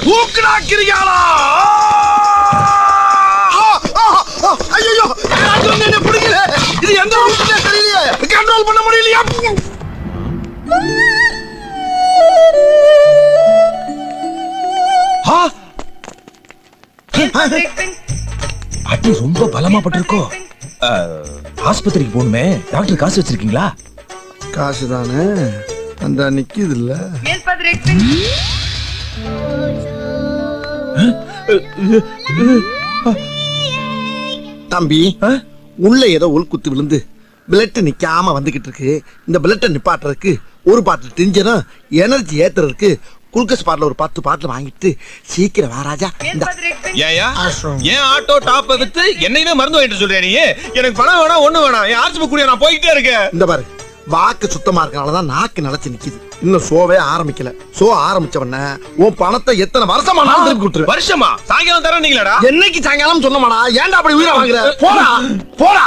தூக்குறாக்கிறியாளா? ஐயோ என்ன பிடிக்கல. இது எந்த ரூட்ல தெரியலையே. கண்ட்ரோல் பண்ண முடியலையா? அடி ரொம்ப பலமா பட்டிருக்கோ. ஆஸ்பத்திரிக்கு போகணுமே, டாக்டர் காசு வச்சிருக்கீங்களா? காசு தானே அந்த நிக்குது இல்ல. தம்பி உள்ள ஏதோ உள்குத்து விழுந்து பிளட் நிக்காம வந்துகிட்டு இருக்கு. இந்த பிளட்டை நிப்பாட்டுறதுக்கு ஒரு பாட்டில் டிஞ்சரும் எனர்ஜி ஏத்துறதுக்கு குளுக்கோஸ் பாட்டில் ஒரு 10 பாட்டில் வாங்கிட்டு சீக்கிரம் வா ராஜா. ஏன் ஆட்டோ டாப் வித்து என்னையுமே மருந்து வாங்கிட்டு சொல்றியா நீ? எனக்கு பணம் வேணா ஒண்ணு வேணாம். என் ஆர்ஜி கூடிய நான் போய்கிட்டே இருக்கேன். இந்த பாரு, வாக்கு சுத்தமா இருக்கனாலதான் நாக்கு நினைச்சு நிக்குது. இன்னும் ஷோவே ஆரம்பிக்கல. ஷோ ஆரம்பிச்சவன உன் பணத்தை எத்தனை வருஷமா நான் திருப்பி கொடுத்துரு. வருஷமா? சாயங்காலம் தரேன் நீங்களாடா? என்னைக்கு சாயங்காலம் சொன்னமாடா? ஏன்டா அப்படி உயிரை வாங்குற? போடா போடா.